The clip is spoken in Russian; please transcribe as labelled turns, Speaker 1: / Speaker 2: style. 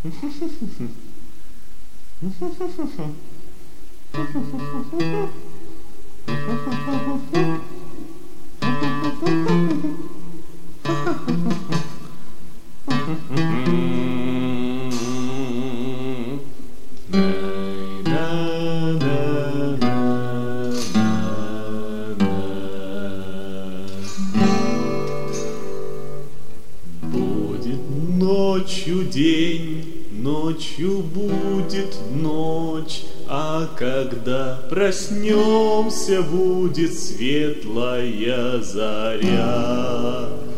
Speaker 1: Будет ночью день, ночью будет ночь, а когда проснемся, будет светлая заря.